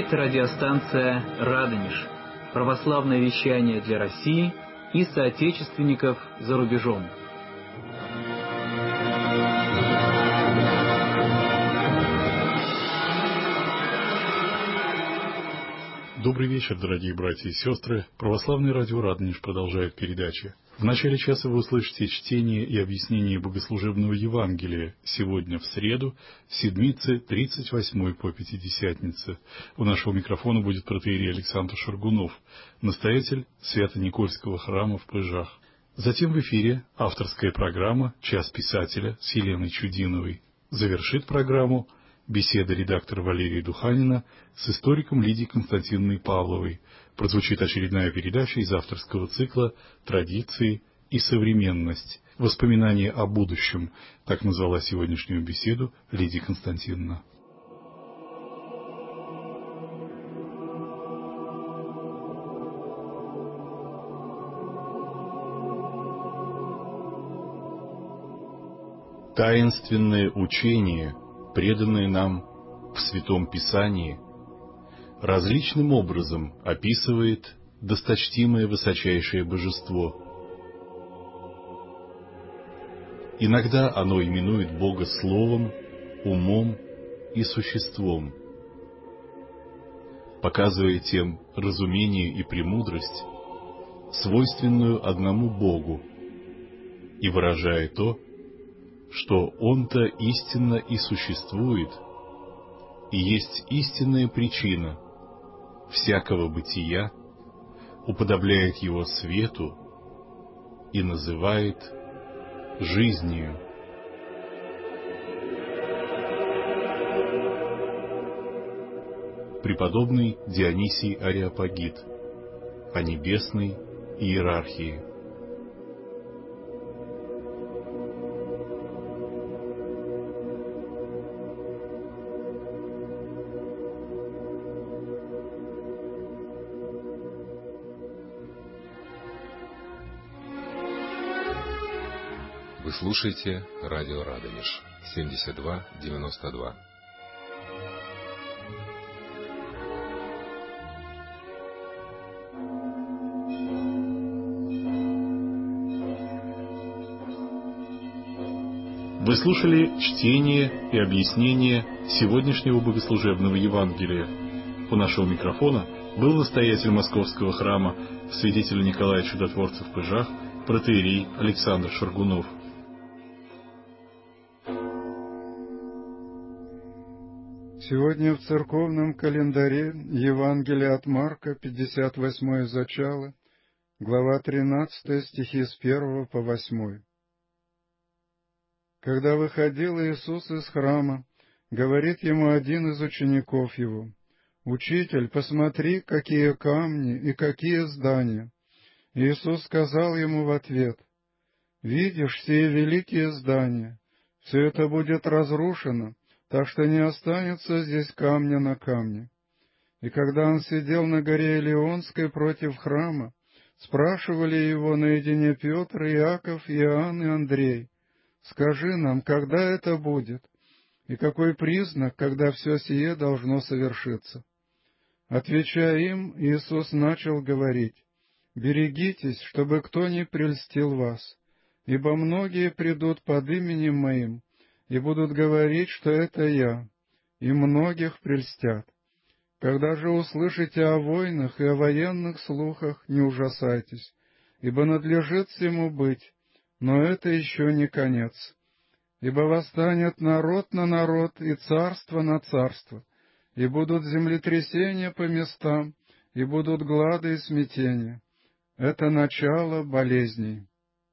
Это радиостанция «Радонеж», православное вещание для России и соотечественников за рубежом. Добрый вечер, дорогие братья и сестры. Православное радио «Радонеж» продолжает передачи. В начале часа вы услышите чтение и объяснение богослужебного Евангелия сегодня в среду, седмицы 38-й по Пятидесятнице. У нашего микрофона будет протоиерей Александр Шаргунов, настоятель Свято-Никольского храма в Пыжах. Затем в эфире авторская программа «Час писателя» с Еленой Чудиновой. Завершит программу беседа редактора Валерия Духанина с историком Лидией Константиновной Павловой. Прозвучит очередная передача из авторского цикла «Традиции и современность. Воспоминания о будущем». Так назвала сегодняшнюю беседу Лидия Константиновна. Таинственное учение, преданное нам в Святом Писании, различным образом описывает досточтимое высочайшее божество. Иногда оно именует Бога словом, умом и существом, показывая тем разумение и премудрость, свойственную одному Богу, и выражая то, что Он-то истинно и существует, и есть истинная причина всякого бытия, уподобляет его свету и называет жизнью. Преподобный Дионисий Ареопагит о небесной иерархии. Вы слушаете радио «Радонеж» 72-92. Вы слушали чтение и объяснение сегодняшнего богослужебного Евангелия. У нашего микрофона был настоятель Московского храма святителя Николая Чудотворца в Пыжах, протоиерей Александр Шаргунов. Сегодня в церковном календаре Евангелие от Марка, 58-е зачало, глава 13, стихи с 1 по 8. Когда выходил Иисус из храма, говорит ему один из учеников его: «Учитель, посмотри, какие камни и какие здания». Иисус сказал ему в ответ: «Видишь сие великие здания? Все это будет разрушено, так что не останется здесь камня на камне». И когда он сидел на горе Илионской против храма, спрашивали его наедине Петр, Иаков, Иоанн и Андрей: «Скажи нам, когда это будет, и какой признак, когда все сие должно совершиться?» Отвечая им, Иисус начал говорить: «Берегитесь, чтобы кто не прельстил вас, ибо многие придут под именем Моим и будут говорить, что это Я, и многих прельстят. Когда же услышите о войнах и о военных слухах, не ужасайтесь, ибо надлежит всему быть, но это еще не конец. Ибо восстанет народ на народ и царство на царство, и будут землетрясения по местам, и будут глады и смятения. Это начало болезней».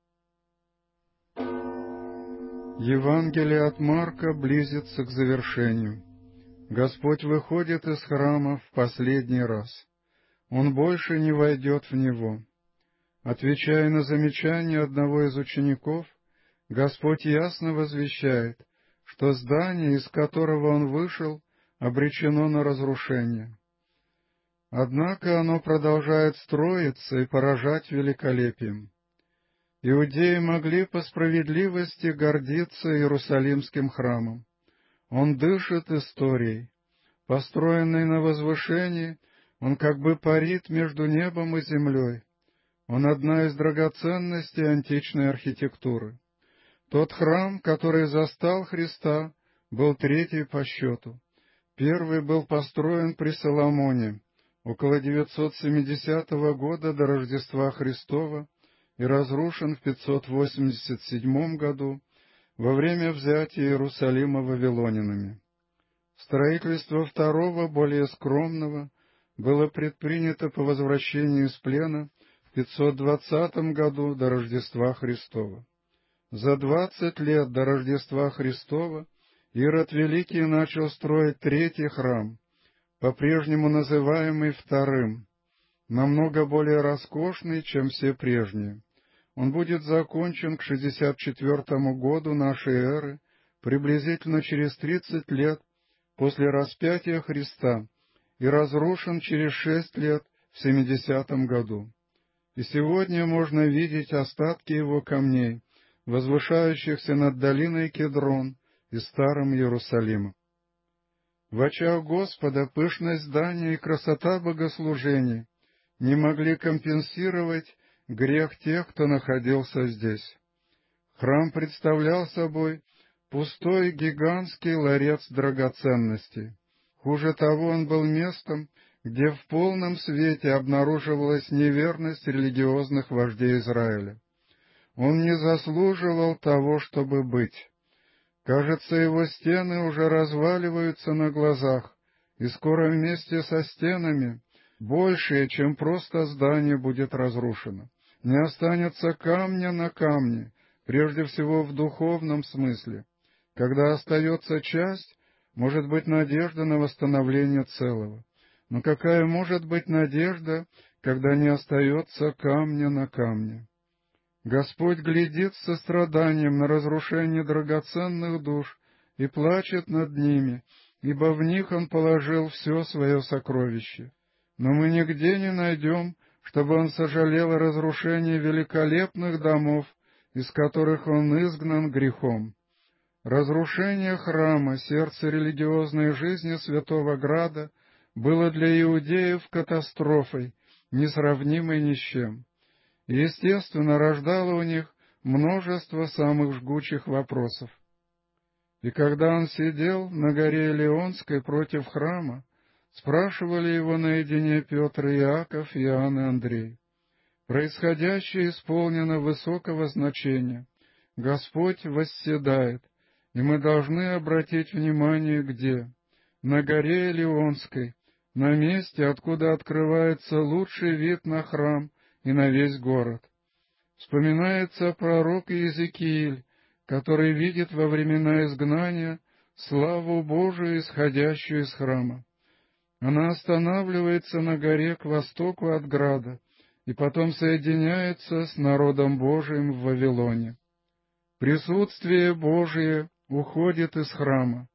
Евангелие от Марка близится к завершению. Господь выходит из храма в последний раз. Он больше не войдет в него. Отвечая на замечание одного из учеников, Господь ясно возвещает, что здание, из которого Он вышел, обречено на разрушение. Однако оно продолжает строиться и поражать великолепием. Иудеи могли по справедливости гордиться Иерусалимским храмом. Он дышит историей. Построенный на возвышении, он как бы парит между небом и землей. Он одна из драгоценностей античной архитектуры. Тот храм, который застал Христа, был третий по счету. Первый был построен при Соломоне, около 970 года до Рождества Христова, и разрушен в 587 году во время взятия Иерусалима вавилонянами. Строительство второго, более скромного, было предпринято по возвращении из плена в 520 году до Рождества Христова. За 20 лет до Рождества Христова Ирод Великий начал строить третий храм, по-прежнему называемый Вторым, намного более роскошный, чем все прежние. Он будет закончен к 64 году нашей эры, приблизительно через 30 лет после распятия Христа, и разрушен через 6 лет в 70 году. И сегодня можно видеть остатки его камней, возвышающихся над долиной Кедрон и Старым Иерусалимом. В очах Господа пышность здания и красота богослужений не могли компенсировать грех тех, кто находился здесь. Храм представлял собой пустой гигантский ларец драгоценностей. Хуже того, он был местом, где в полном свете обнаруживалась неверность религиозных вождей Израиля. Он не заслуживал того, чтобы быть. Кажется, его стены уже разваливаются на глазах, и скоро вместе со стенами большее, чем просто здание, будет разрушено. Не останется камня на камне, прежде всего в духовном смысле. Когда остается часть, может быть надежда на восстановление целого. Но какая может быть надежда, когда не остается камня на камне? Господь глядит с состраданием на разрушение драгоценных душ и плачет над ними, ибо в них Он положил все свое сокровище. Но мы нигде не найдем, чтобы Он сожалел о разрушении великолепных домов, из которых Он изгнан грехом. Разрушение храма, сердца религиозной жизни Святого Града, было для иудеев катастрофой, несравнимой ни с чем. И, естественно, рождало у них множество самых жгучих вопросов. И когда он сидел на горе Илионской против храма, спрашивали его наедине Петр и Иаков, Иоанн и Андрей. Происходящее исполнено высокого значения. Господь восседает, и мы должны обратить внимание где? На горе Илионской, на месте, откуда открывается лучший вид на храм и на весь город. Вспоминается пророк Иезекииль, который видит во времена изгнания славу Божию, исходящую из храма. Она останавливается на горе к востоку от града и потом соединяется с народом Божиим в Вавилоне. Присутствие Божие уходит из храма.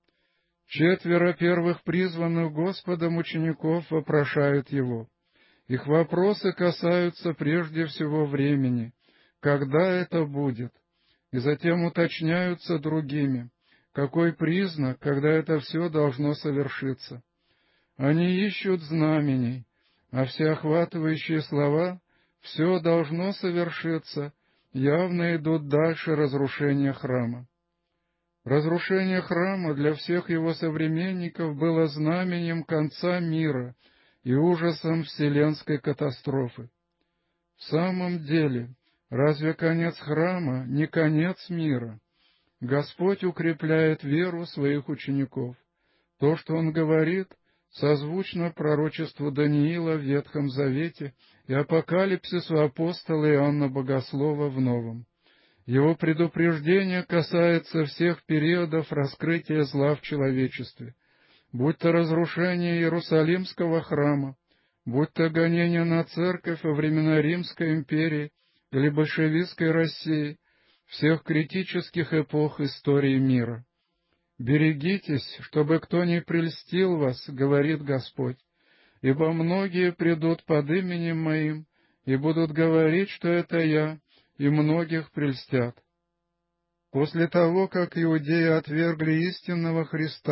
4 первых призванных Господом учеников вопрошают Его. Их вопросы касаются прежде всего времени, когда это будет, и затем уточняются другими, какой признак, когда это все должно совершиться. Они ищут знамений, а всеохватывающие слова «все должно совершиться» явно идут дальше разрушения храма. Разрушение храма для всех его современников было знаменем конца мира и ужасом вселенской катастрофы. В самом деле, разве конец храма не конец мира? Господь укрепляет веру своих учеников. То, что Он говорит, созвучно пророчеству Даниила в Ветхом Завете и апокалипсису апостола Иоанна Богослова в Новом. Его предупреждение касается всех периодов раскрытия зла в человечестве, будь то разрушение Иерусалимского храма, будь то гонение на церковь во времена Римской империи или большевистской России, всех критических эпох истории мира. «Берегитесь, чтобы кто не прельстил вас, — говорит Господь, — ибо многие придут под именем Моим и будут говорить, что это Я, и многих прельстят». После того, как иудеи отвергли истинного Христа,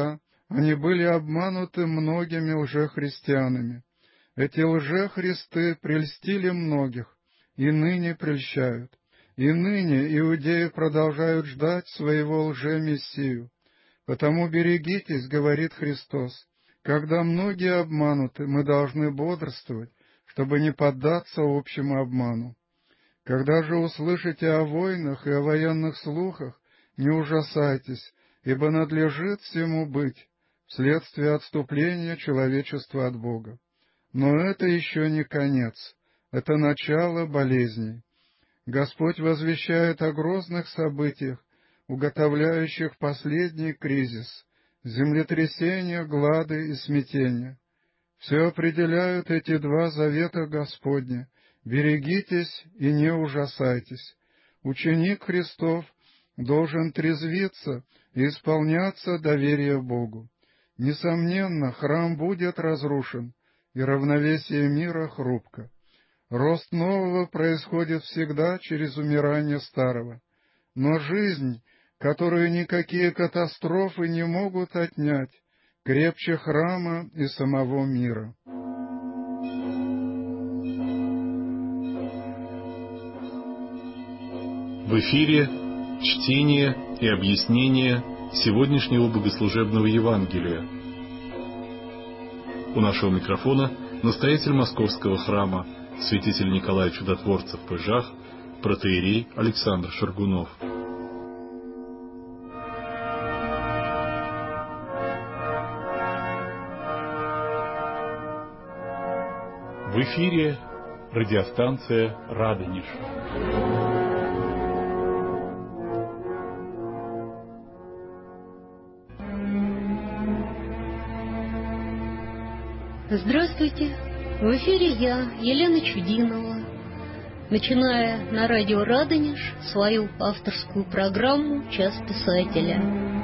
они были обмануты многими лжехристианами. Эти лжехристы прельстили многих, и ныне прельщают. И ныне иудеи продолжают ждать своего лжемессию. Потому берегитесь, говорит Христос. Когда многие обмануты, мы должны бодрствовать, чтобы не поддаться общему обману. Когда же услышите о войнах и о военных слухах, не ужасайтесь, ибо надлежит всему быть, вследствие отступления человечества от Бога. Но это еще не конец, это начало болезней. Господь возвещает о грозных событиях, уготовляющих последний кризис, землетрясения, глады и смятения. Все определяют эти два завета Господня: берегитесь и не ужасайтесь. Ученик Христов должен трезвиться и исполняться доверия Богу. Несомненно, храм будет разрушен, и равновесие мира хрупко. Рост нового происходит всегда через умирание старого. Но жизнь, которую никакие катастрофы не могут отнять, крепче храма и самого мира. В эфире чтение и объяснение сегодняшнего богослужебного Евангелия. У нашего микрофона настоятель Московского храма, святитель Николай Чудотворцев Пыжах, протоиерей Александр Шаргунов. В эфире радиостанция «Радонеж». Здравствуйте! В эфире я, Елена Чудинова, начиная на радио «Радонеж» свою авторскую программу «Час писателя».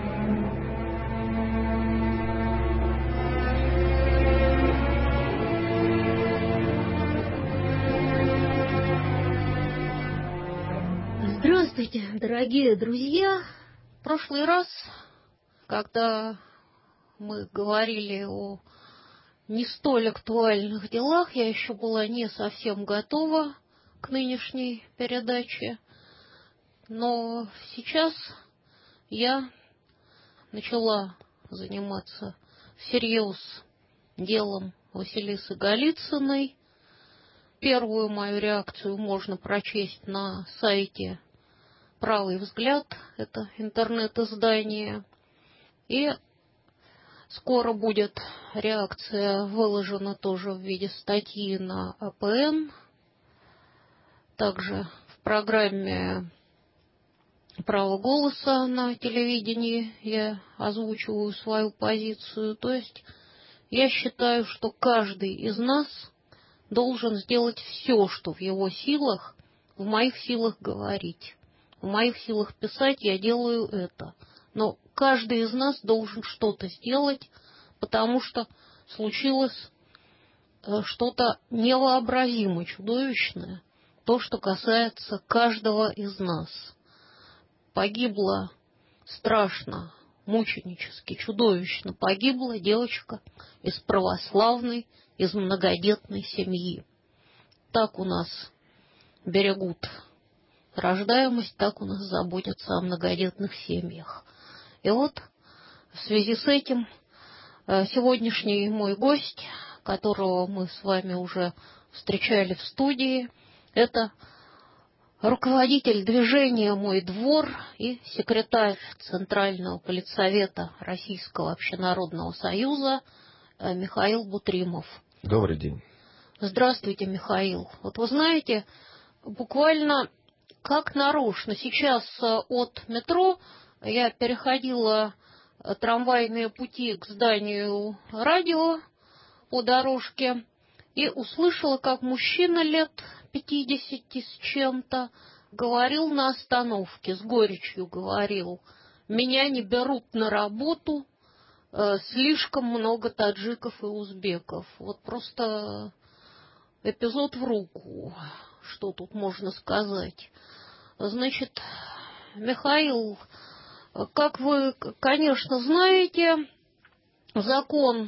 Здравствуйте, дорогие друзья! В прошлый раз, когда мы говорили о не столь актуальных делах, я еще была не совсем готова к нынешней передаче, но сейчас я начала заниматься всерьез делом Василисы Голицыной. Первую мою реакцию можно прочесть на сайте «Правый взгляд», это интернет-издание, и скоро будет реакция выложена тоже в виде статьи на АПН. Также в программе «Право голоса» на телевидении я озвучиваю свою позицию. То есть я считаю, что каждый из нас должен сделать все, что в его силах, в моих силах говорить, в моих силах писать, я делаю это. Но каждый из нас должен что-то сделать, потому что случилось что-то невообразимо чудовищное, то, что касается каждого из нас. Погибла страшно, мученически, чудовищно погибла девочка из православной, из многодетной семьи. Так у нас берегут рождаемость, так у нас заботятся о многодетных семьях. И вот в связи с этим сегодняшний мой гость, которого мы с вами уже встречали в студии, это руководитель движения «Мой двор» и секретарь Центрального политсовета Российского общенародного союза Михаил Бутримов. Добрый день. Здравствуйте, Михаил. Вот вы знаете, буквально как нарочно сейчас от метро я переходила трамвайные пути к зданию радио по дорожке и услышала, как мужчина лет 50 с чем-то говорил на остановке, с горечью говорил: «Меня не берут на работу, слишком много таджиков и узбеков». Вот просто эпизод в руку, что тут можно сказать. Значит, Михаил, как вы, конечно, знаете, закон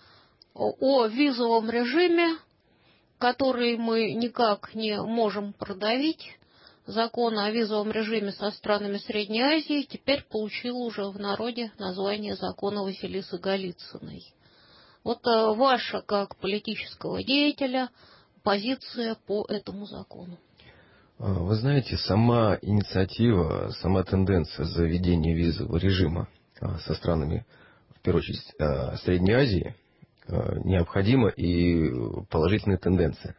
о визовом режиме, который мы никак не можем продавить, закон о визовом режиме со странами Средней Азии, теперь получил уже в народе название закона Василисы Голицыной. Вот ваша, как политического деятеля, позиция по этому закону. Вы знаете, сама инициатива, сама тенденция заведения визового режима со странами, в первую очередь, Средней Азии, необходима и положительная тенденция.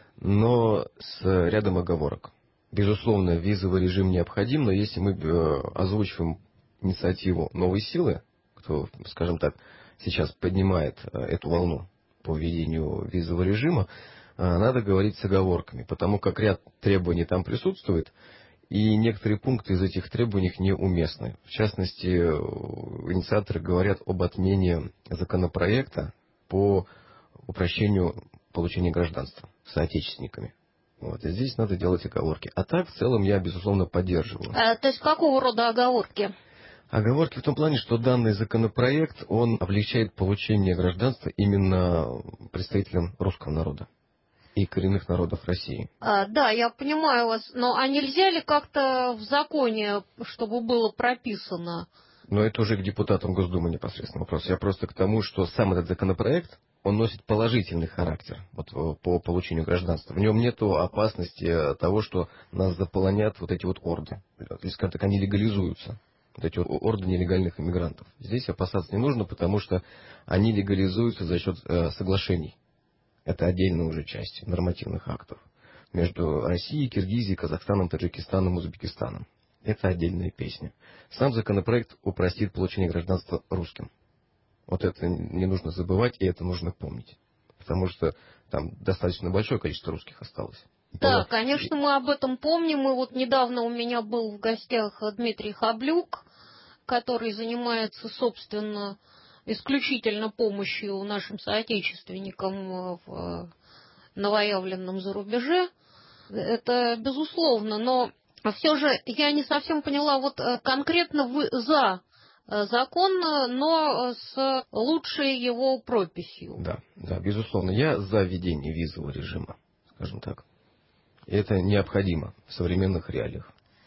Но с рядом оговорок. Безусловно, визовый режим необходим, но если мы озвучиваем инициативу «Новой силы», кто, скажем так, сейчас поднимает эту волну по введению визового режима, надо говорить с оговорками, потому как ряд требований там присутствует, и некоторые пункты из этих требований неуместны. В частности, инициаторы говорят об отмене законопроекта по упрощению получения гражданства соотечественниками. Вот, и здесь надо делать оговорки. А так, в целом, я, безусловно, поддерживаю. То есть какого рода оговорки? Оговорки в том плане, что данный законопроект, он облегчает получение гражданства именно представителям русского народа и коренных народов России. Да, я понимаю вас, но а нельзя ли как-то в законе, чтобы было прописано? Но это уже к депутатам Госдумы непосредственно вопрос. Я просто к тому, что сам этот законопроект, он носит положительный характер вот, по получению гражданства. В нем нет опасности того, что нас заполонят вот эти вот орды. Или, скажем так, они легализуются. Вот эти орды нелегальных иммигрантов. Здесь опасаться не нужно, потому что они легализуются за счет соглашений. Это отдельная уже часть нормативных актов между Россией, Киргизией, Казахстаном, Таджикистаном, Узбекистаном. Это отдельная песня. Сам законопроект упростит получение гражданства русским. Вот это не нужно забывать, и это нужно помнить. Потому что там достаточно большое количество русских осталось. Да, конечно, мы об этом помним. И вот недавно у меня был в гостях Дмитрий Хаблюк, который занимается, собственно, исключительно помощью нашим соотечественникам в новоявленном зарубеже. Это безусловно, но все же я не совсем поняла, вот конкретно вы за закон, но с лучшей его прописью. Да, безусловно, я за введение визового режима, скажем так. И это необходимо в современных реалиях.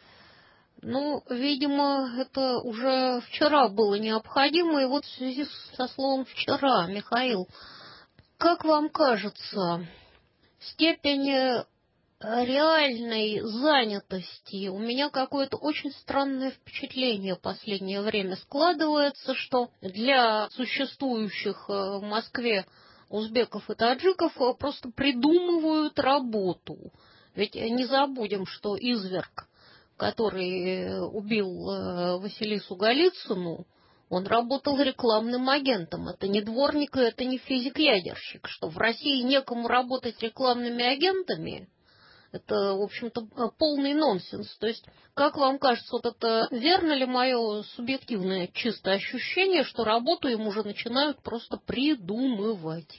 Ну, видимо, это уже вчера было необходимо, и вот в связи со словом «вчера», Михаил, как вам кажется, степень реальной занятости? У меня какое-то очень странное впечатление в последнее время складывается, что для существующих в Москве узбеков и таджиков просто придумывают работу. Ведь не забудем, что изверг, который убил Василису Голицыну, он работал рекламным агентом. Это не дворник, это не физик-ядерщик. Что в России некому работать рекламными агентами, это, в общем-то, полный нонсенс. То есть, как вам кажется, вот это верно ли мое субъективное чистое ощущение, что работу им уже начинают просто придумывать?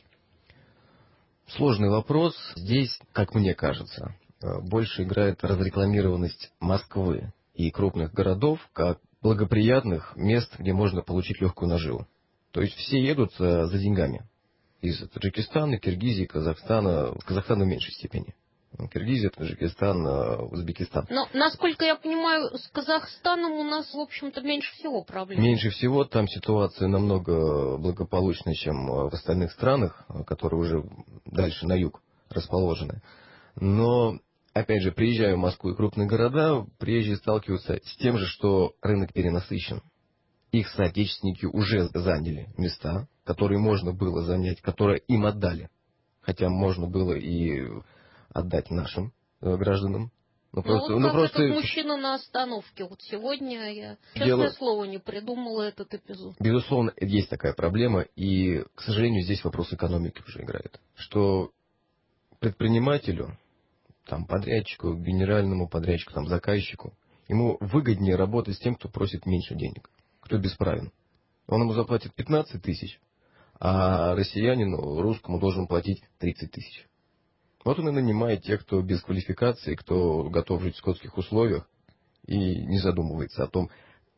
Сложный вопрос. Здесь, как мне кажется, больше играет разрекламированность Москвы и крупных городов как благоприятных мест, где можно получить легкую наживу. То есть все едут за деньгами. Из Таджикистана, Киргизии, Казахстана. Казахстана в меньшей степени. Киргизия, Таджикистан, Узбекистан. Но, насколько я понимаю, с Казахстаном у нас, в общем-то, меньше всего проблем. Меньше всего. Там ситуация намного благополучнее, чем в остальных странах, которые уже дальше на юг расположены. Но, опять же, приезжая в Москву и крупные города, приезжие сталкиваются с тем же, что рынок перенасыщен. Их соотечественники уже заняли места, которые можно было занять, которые им отдали. Хотя можно было и отдать нашим гражданам. Этот мужчина на остановке. Вот сегодня я, честное слово, не придумала этот эпизод. Безусловно, есть такая проблема, и, к сожалению, здесь вопрос экономики уже играет. Что предпринимателю, там, подрядчику, генеральному подрядчику, там, заказчику, ему выгоднее работать с тем, кто просит меньше денег, кто бесправен. Он ему заплатит 15 тысяч, а россиянину, русскому, должен платить 30 тысяч. Вот он и нанимает тех, кто без квалификации, кто готов жить в скотских условиях и не задумывается о том,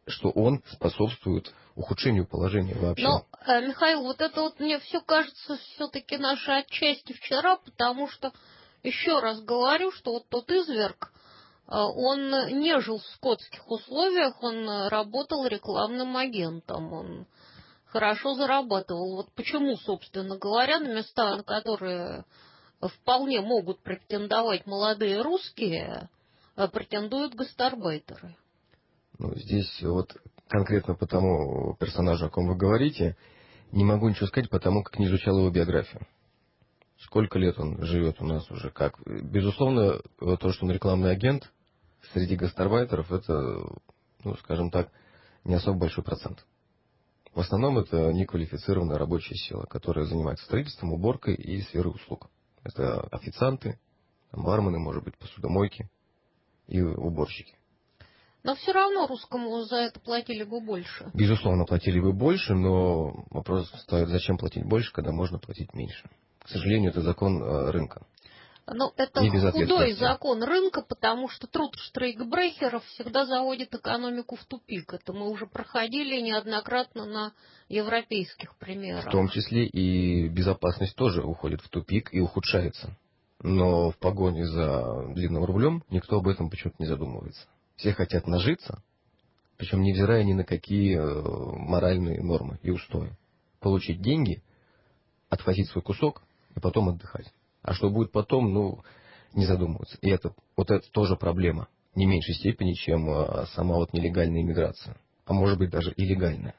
что он способствует ухудшению положения вообще. Но, Михаил, вот это вот мне все кажется все-таки нашей отчасти вчера, потому что, еще раз говорю, что вот тот изверг, он не жил в скотских условиях, он работал рекламным агентом, он хорошо зарабатывал. Вот почему, собственно говоря, на места, на которые вполне могут претендовать молодые русские, претендуют гастарбайтеры. Ну, здесь вот конкретно по тому персонажу, о ком вы говорите, не могу ничего сказать, потому как не изучал его биографию. Сколько лет он живет у нас уже, как. Безусловно, то, что он рекламный агент, среди гастарбайтеров, это, ну, скажем так, не особо большой процент. В основном это неквалифицированная рабочая сила, которая занимается строительством, уборкой и сферой услуг. Это официанты, бармены, может быть, посудомойки и уборщики. Но все равно русскому за это платили бы больше. Безусловно, платили бы больше, но вопрос стоит, зачем платить больше, когда можно платить меньше. К сожалению, это закон рынка. Но это худой закон рынка, потому что труд штрейкбрехеров всегда заводит экономику в тупик. Это мы уже проходили неоднократно на европейских примерах. В том числе и безопасность тоже уходит в тупик и ухудшается. Но в погоне за длинным рублем никто об этом почему-то не задумывается. Все хотят нажиться, причем невзирая ни на какие моральные нормы и устои. Получить деньги, отхватить свой кусок и потом отдыхать. А что будет потом, ну, не задумываются. И это тоже проблема. Не в меньшей степени, чем сама вот нелегальная иммиграция. А может быть даже и легальная.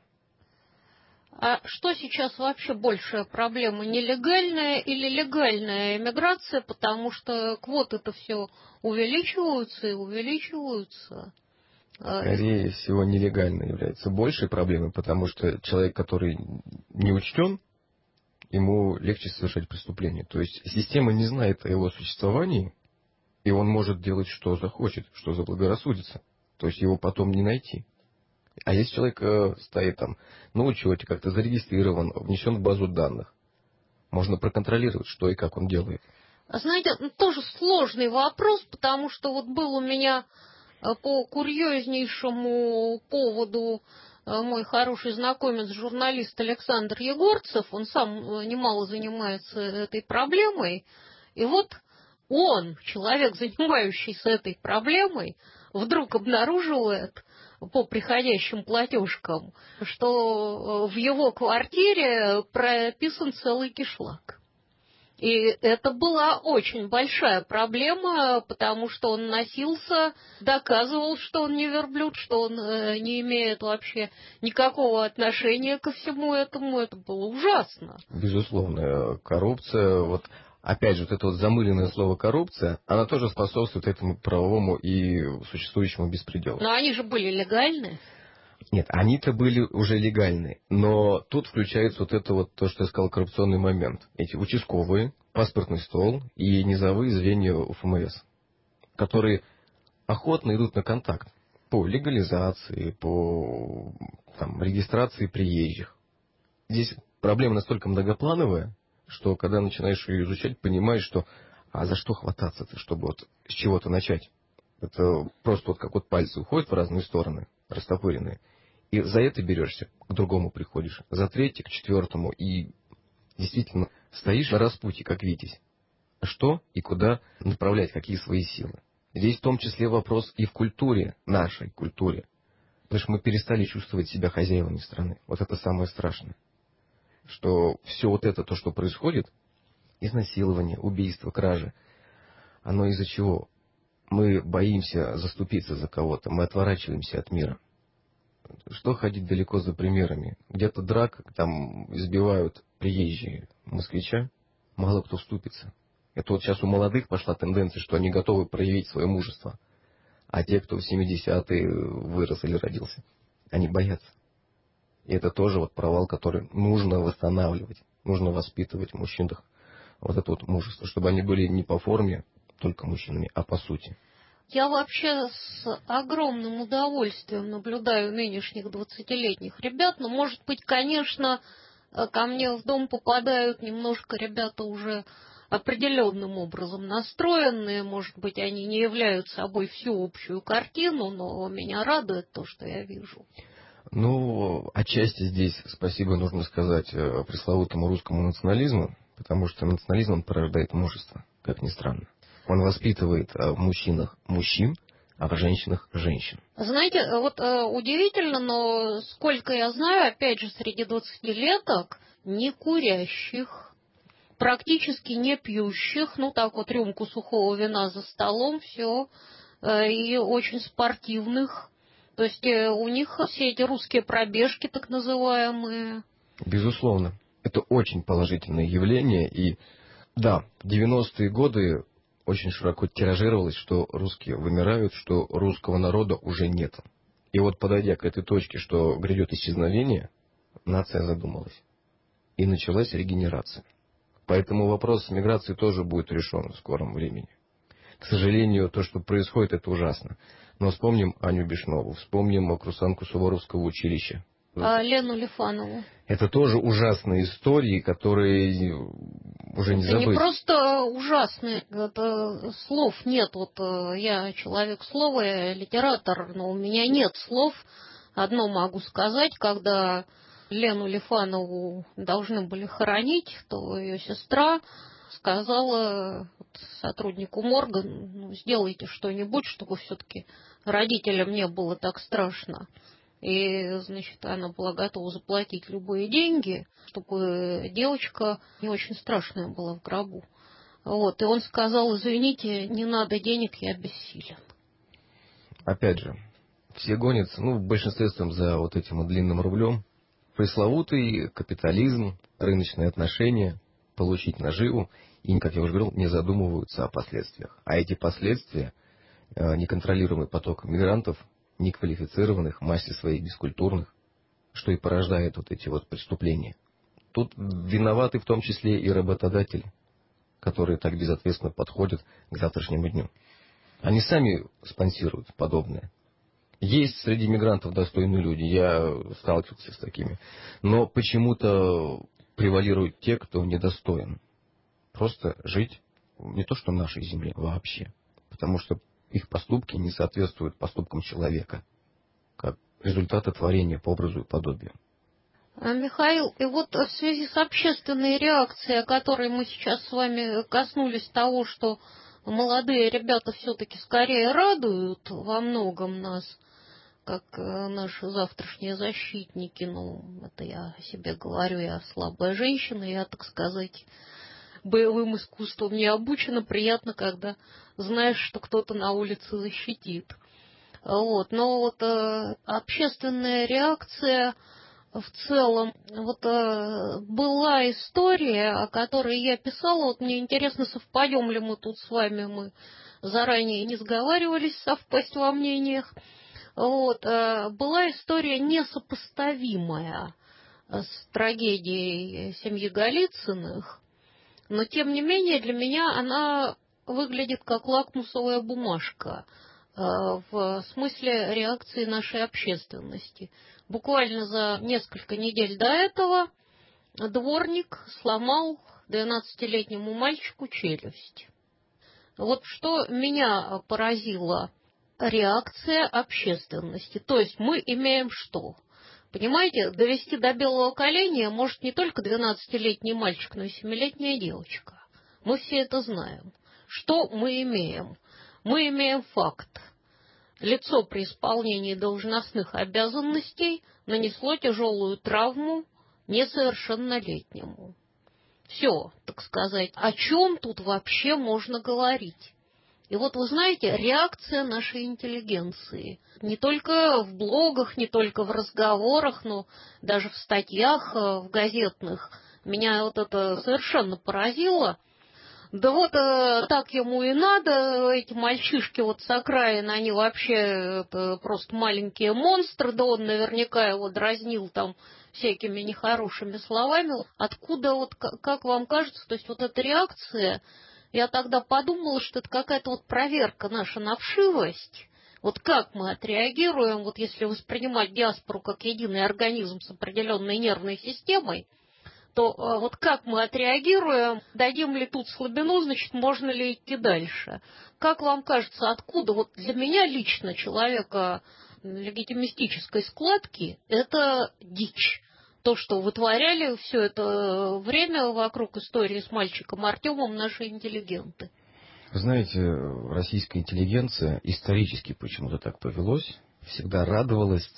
А что сейчас вообще большая проблема? Нелегальная или легальная иммиграция? Потому что квоты-то все увеличиваются и увеличиваются. Скорее всего, нелегально является большей проблемой, потому что человек, который не учтен, ему легче совершать преступление. То есть система не знает о его существовании, и он может делать, что захочет, что заблагорассудится. То есть его потом не найти. А если человек стоит там на учете, как-то зарегистрирован, внесен в базу данных, можно проконтролировать, что и как он делает. Знаете, тоже сложный вопрос, потому что вот был у меня по курьезнейшему поводу мой хороший знакомец, журналист Александр Егорцев, он сам немало занимается этой проблемой, и вот он, человек, занимающийся этой проблемой, вдруг обнаруживает по приходящим платежкам, что в его квартире прописан целый кишлак. И это была очень большая проблема, потому что он носился, доказывал, что он не верблюд, что он не имеет вообще никакого отношения ко всему этому. Это было ужасно. Безусловно, коррупция, вот опять же, вот это вот замыленное слово коррупция, она тоже способствует этому правовому и существующему беспределу. Но они же были легальны. Нет, они-то были уже легальны, но тут включается вот это вот то, что я сказал, коррупционный момент. Эти участковые, паспортный стол и низовые звенья УФМС, которые охотно идут на контакт по легализации, по регистрации приезжих. Здесь проблема настолько многоплановая, что когда начинаешь ее изучать, понимаешь, что а за что хвататься-то, чтобы вот с чего-то начать. Это просто вот как вот пальцы уходят в разные стороны, растопыренные. И за это берешься, к другому приходишь, за третий, к четвертому, и действительно стоишь на распутье, как Витязь. А что и куда направлять, какие свои силы? Здесь в том числе вопрос и в культуре, нашей культуре. Потому что мы перестали чувствовать себя хозяевами страны. Вот это самое страшное. Что все вот это, то, что происходит, изнасилование, убийство, кражи, оно из-за чего? Мы боимся заступиться за кого-то, мы отворачиваемся от мира. Что ходить далеко за примерами? Где-то драк, там избивают приезжие москвича, мало кто вступится. Это вот сейчас у молодых пошла тенденция, что они готовы проявить свое мужество. А те, кто в 70-е вырос или родился, они боятся. И это тоже вот провал, который нужно восстанавливать. Нужно воспитывать в мужчинах вот это вот мужество, чтобы они были не по форме только мужчинами, а по сути. Я вообще с огромным удовольствием наблюдаю нынешних 20-летних ребят, но, может быть, конечно, ко мне в дом попадают немножко ребята уже определенным образом настроенные. Может быть, они не являются собой всю общую картину, но меня радует то, что я вижу. Ну, отчасти здесь спасибо нужно сказать пресловутому русскому национализму, потому что национализм, он порождает мужество, как ни странно. Он воспитывает в мужчинах мужчин, а в женщинах женщин. Знаете, вот удивительно, но сколько я знаю, опять же, среди 20-леток, не курящих, практически не пьющих, ну так вот рюмку сухого вина за столом, все, и очень спортивных. То есть у них все эти русские пробежки, так называемые. Безусловно. Это очень положительное явление. И да, в 90-е годы очень широко тиражировалось, что русские вымирают, что русского народа уже нет. И вот подойдя к этой точке, что грядет исчезновение, нация задумалась. И началась регенерация. Поэтому вопрос с миграцией тоже будет решен в скором времени. К сожалению, то, что происходит, это ужасно. Но вспомним Аню Бешнову, вспомним курсантку Суворовского училища. Лену Лифанову. Это тоже ужасные истории, которые уже не забыть. Это не просто ужасные, это слов нет. Вот я человек слова, я литератор, но у меня нет слов. Одно могу сказать, когда Лену Лифанову должны были хоронить, то ее сестра сказала сотруднику морга: ну, сделайте что-нибудь, чтобы все-таки родителям не было так страшно. И, значит, она была готова заплатить любые деньги, чтобы девочка не очень страшная была в гробу. Вот. И он сказал: извините, не надо денег, я бессилен. Опять же, все гонятся, в большинстве своем за вот этим длинным рублем. Пресловутый капитализм, рыночные отношения, получить наживу. И, как я уже говорил, не задумываются о последствиях. А эти последствия, неконтролируемый поток мигрантов, неквалифицированных, массе своей бескультурных, что и порождает вот эти вот преступления. Тут виноваты в том числе и работодатели, которые так безответственно подходят к завтрашнему дню. Они сами спонсируют подобное. Есть среди мигрантов достойные люди, я сталкивался с такими, но почему-то превалируют те, кто недостоин просто жить не то что в нашей земле вообще, потому что их поступки не соответствуют поступкам человека, как результаты творения по образу и подобию. Михаил, и вот в связи с общественной реакцией, о которой мы сейчас с вами коснулись того, что молодые ребята все-таки скорее радуют во многом нас, как наши завтрашние защитники, это я о себе говорю, я слабая женщина, я, так сказать, боевым искусством не обучена, приятно, когда знаешь, что кто-то на улице защитит. Вот. Но вот общественная реакция в целом, была история, о которой я писала, мне интересно, совпадем ли мы тут с вами, мы заранее не сговаривались совпасть во мнениях. Была история несопоставимая с трагедией семьи Голицыных, но, тем не менее, для меня она выглядит как лакмусовая бумажка в смысле реакции нашей общественности. Буквально за несколько недель до этого дворник сломал 12-летнему мальчику челюсть. Вот что меня поразило: реакция общественности. То есть мы имеем что? Понимаете, довести до белого коленя может не только 12-летний мальчик, но и 7-летняя девочка. Мы все это знаем. Что мы имеем? Мы имеем факт. Лицо при исполнении должностных обязанностей нанесло тяжелую травму несовершеннолетнему. Все, так сказать, о чем тут вообще можно говорить? И вот вы знаете, реакция нашей интеллигенции, не только в блогах, не только в разговорах, но даже в статьях, в газетных, меня вот это совершенно поразило. Да так ему и надо, эти мальчишки с окраины, они вообще просто маленькие монстры, да он наверняка его дразнил там всякими нехорошими словами. Откуда, как вам кажется, то есть эта реакция... Я тогда подумала, что это какая-то проверка наша на вшивость. Как мы отреагируем, если воспринимать диаспору как единый организм с определенной нервной системой, то вот как мы отреагируем, дадим ли тут слабину, значит, можно ли идти дальше. Как вам кажется, откуда вот для меня лично, человека легитимистической складки, это дичь? То, что вытворяли все это время вокруг истории с мальчиком Артемом наши интеллигенты. Вы знаете, российская интеллигенция исторически почему-то так повелось, всегда радовалась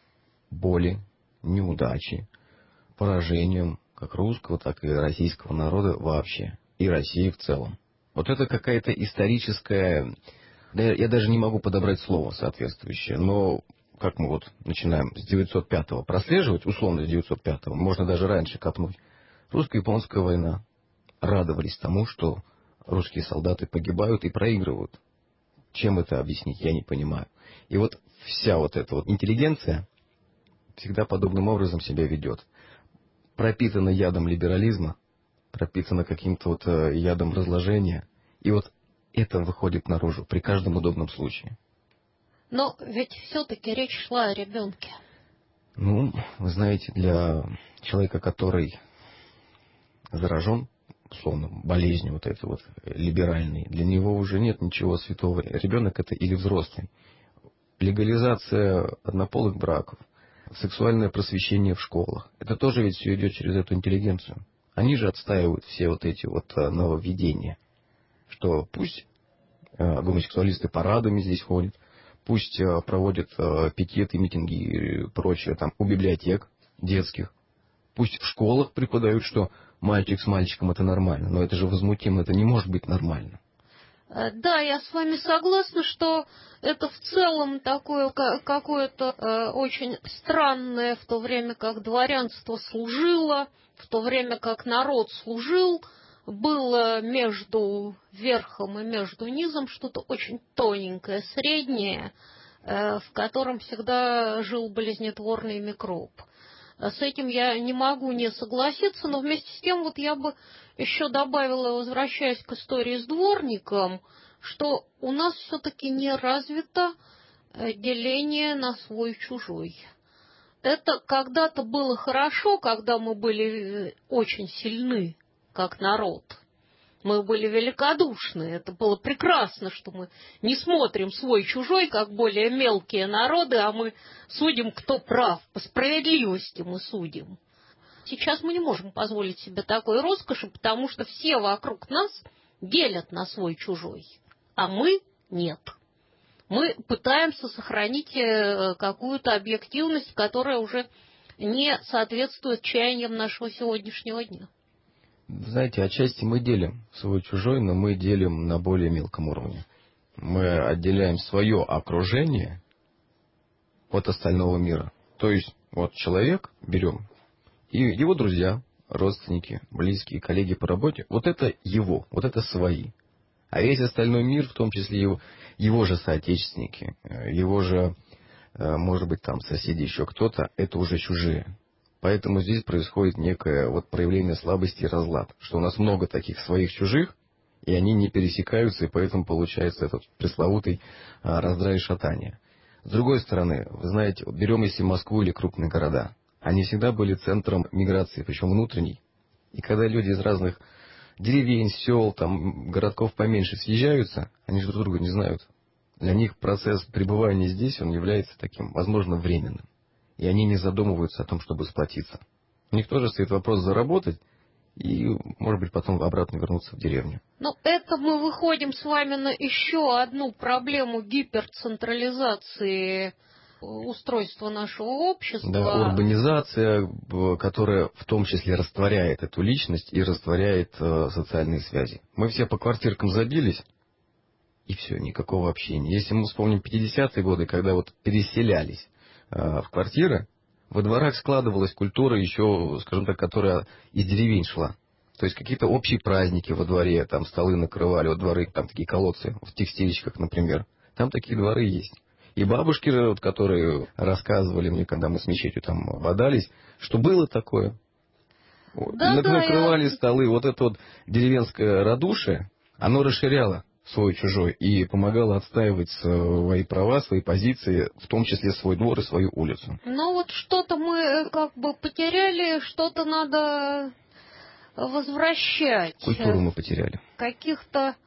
боли, неудачи, поражениям как русского, так и российского народа вообще, и России в целом. Вот это какая-то историческая... Я даже не могу подобрать слово соответствующее, но как мы вот начинаем с 905-го прослеживать, условно с 905-го, можно даже раньше копнуть. Русско-японская война. Радовались тому, что русские солдаты погибают и проигрывают. Чем это объяснить, я не понимаю. И вот вся вот эта вот интеллигенция всегда подобным образом себя ведет. Пропитана ядом либерализма, пропитана каким-то вот ядом разложения. И вот это выходит наружу при каждом удобном случае. Но ведь все-таки речь шла о ребенке. Ну, вы знаете, для человека, который заражен, условно, болезнью вот этой вот либеральной, для него уже нет ничего святого. Ребенок это или взрослый. Легализация однополых браков, сексуальное просвещение в школах. Это тоже ведь все идет через эту интеллигенцию. Они же отстаивают все вот эти вот нововведения. Что пусть гомосексуалисты парадами здесь ходят, пусть проводят пикеты, митинги и прочее там у библиотек детских. Пусть в школах преподают, что мальчик с мальчиком это нормально. Но это же возмутимо, это не может быть нормально. Да, я с вами согласна, что это в целом такое какое-то очень странное, в то время как дворянство служило, в то время как народ служил, было между верхом и между низом что-то очень тоненькое, среднее, в котором всегда жил болезнетворный микроб. С этим я не могу не согласиться, но вместе с тем вот я бы еще добавила, возвращаясь к истории с дворником, что у нас все-таки не развито деление на свой-чужой. Это когда-то было хорошо, когда мы были очень сильны, как народ. Мы были великодушны. Это было прекрасно, что мы не смотрим свой-чужой, как более мелкие народы, а мы судим, кто прав. По справедливости мы судим. Сейчас мы не можем позволить себе такой роскоши, потому что все вокруг нас делят на свой-чужой, а мы нет. Мы пытаемся сохранить какую-то объективность, которая уже не соответствует чаяниям нашего сегодняшнего дня. Знаете, отчасти мы делим свой-чужой, но мы делим на более мелком уровне. Мы отделяем свое окружение от остального мира. То есть, вот человек берем, и его друзья, родственники, близкие, коллеги по работе, вот это его, вот это свои. А весь остальной мир, в том числе его же соотечественники, его же, может быть, там соседи, еще кто-то, это уже чужие. Поэтому здесь происходит некое вот проявление слабости и разлад, что у нас много таких своих чужих, и они не пересекаются, и поэтому получается этот пресловутый раздрай и шатание. С другой стороны, вы знаете, вот берем если Москву или крупные города, они всегда были центром миграции, причем внутренней. И когда люди из разных деревень, сел, там, городков поменьше съезжаются, они же друг друга не знают. Для них процесс пребывания здесь, он является таким, возможно, временным. И они не задумываются о том, чтобы сплотиться. У них тоже стоит вопрос заработать и, может быть, потом обратно вернуться в деревню. Ну, это мы выходим с вами на еще одну проблему гиперцентрализации устройства нашего общества. Да, урбанизация, которая в том числе растворяет эту личность и растворяет социальные связи. Мы все по квартиркам забились, и все, никакого общения. Если мы вспомним 50-е годы, когда вот переселялись в квартиры, во дворах складывалась культура еще, скажем так, которая из деревень шла. То есть какие-то общие праздники во дворе, там столы накрывали, вот дворы, там такие колодцы, в текстильщиках, например. Там такие дворы есть. И бабушки, вот, которые рассказывали мне, когда мы с мечетью там бодались, что было такое. Вот. Да, накрывали столы. Вот это вот деревенское радушие, оно расширяло свой-чужой и помогало отстаивать свои права, свои позиции, в том числе свой двор и свою улицу. Ну вот что-то мы как бы потеряли, что-то надо возвращать. Культуру мы потеряли. Каких-то,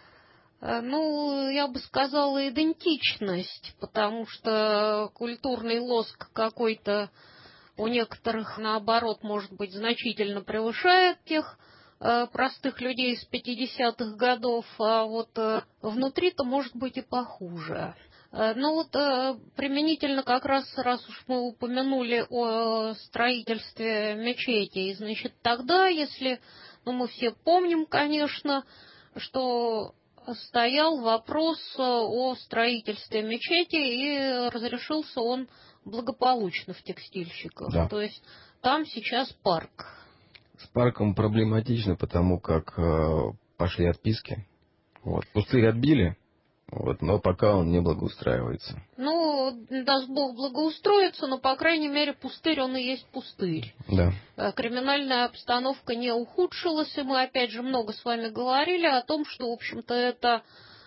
я бы сказала, идентичность, потому что культурный лоск какой-то у некоторых, наоборот, может быть, значительно превышает тех простых людей с 50-х годов, а вот внутри-то может быть и похуже. Применительно как раз уж мы упомянули о строительстве мечетей, значит, тогда, если, мы все помним, конечно, что стоял вопрос о строительстве мечети, и разрешился он благополучно в текстильщиках. Да. То есть там сейчас парк. С парком проблематично, потому как пошли отписки. Пустырь отбили, но пока он не благоустраивается. Даст Бог благоустроится, но, по крайней мере, пустырь, он и есть пустырь. Да. Криминальная обстановка не ухудшилась, и мы, опять же, много с вами говорили о том, что, в общем-то, это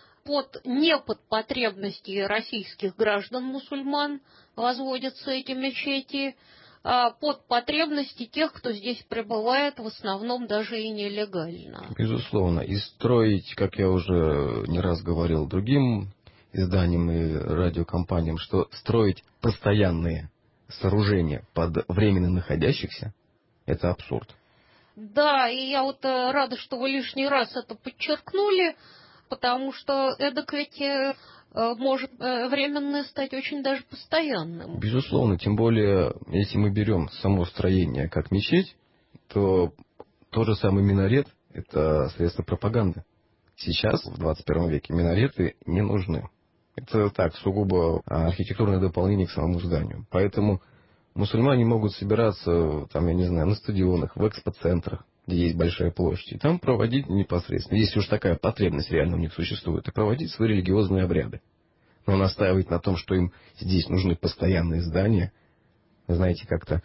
не под потребности российских граждан-мусульман возводятся эти мечети, а под потребности тех, кто здесь пребывает, в основном даже и нелегально. Безусловно. И строить, как я уже не раз говорил другим изданиям и радиокомпаниям, что строить постоянные сооружения под временно находящихся – это абсурд. Да, и я рада, что вы лишний раз это подчеркнули, потому что эдак ведь может временное стать очень даже постоянным. Безусловно, тем более, если мы берем само строение как мечеть, то тот же самый минарет – это средство пропаганды. Сейчас, в 21 веке, минареты не нужны. Это так, сугубо архитектурное дополнение к самому зданию. Поэтому мусульмане могут собираться, на стадионах, в экспоцентрах, где есть большая площадь, и там проводить непосредственно, если уж такая потребность реально у них существует, и проводить свои религиозные обряды. Но настаивать на том, что им здесь нужны постоянные здания, вы знаете, как-то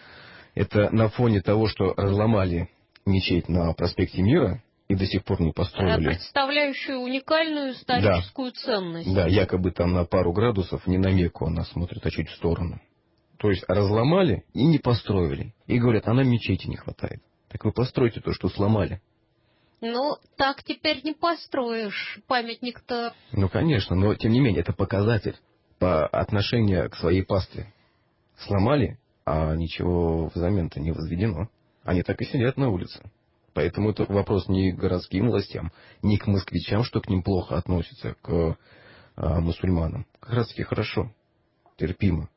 это на фоне того, что разломали мечеть на проспекте Мира и до сих пор не построили. Представляющую уникальную историческую ценность. Да, якобы там на пару градусов, не на Мекку она смотрит, а чуть в сторону. То есть разломали и не построили. И говорят, а нам мечети не хватает. Так вы постройте то, что сломали. Так теперь не построишь. Памятник-то... Конечно, но тем не менее, это показатель по отношению к своей пастве. Сломали, а ничего взамен-то не возведено. Они так и сидят на улице. Поэтому это вопрос не к городским властям, не к москвичам, что к ним плохо относятся, к мусульманам. Как раз таки хорошо, терпимо.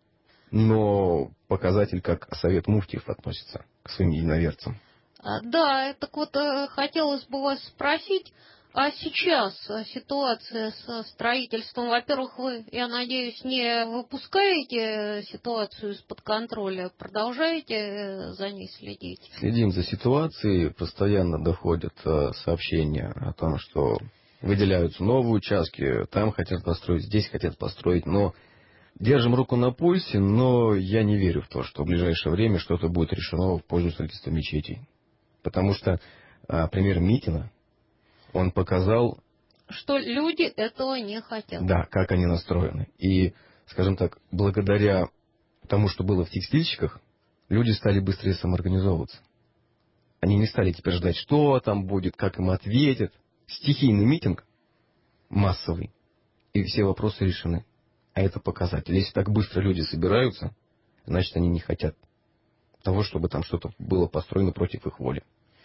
Но показатель, как Совет муфтиев относится к своим единоверцам. Да, так хотелось бы вас спросить, а сейчас ситуация со строительством, во-первых, вы, я надеюсь, не выпускаете ситуацию из-под контроля, продолжаете за ней следить? Следим за ситуацией, постоянно доходят сообщения о том, что выделяются новые участки, там хотят построить, здесь хотят построить, но держим руку на пульсе, но я не верю в то, что в ближайшее время что-то будет решено в пользу строительства мечетей. Потому что пример Митина, он показал... Что люди этого не хотят. Да, как они настроены. И, скажем так, благодаря тому, что было в текстильщиках, люди стали быстрее самоорганизовываться. Они не стали теперь ждать, что там будет, как им ответят. Стихийный митинг массовый, и все вопросы решены. А это показатель. Если так быстро люди собираются, значит, они не хотят того, чтобы там что-то было построено против их воли.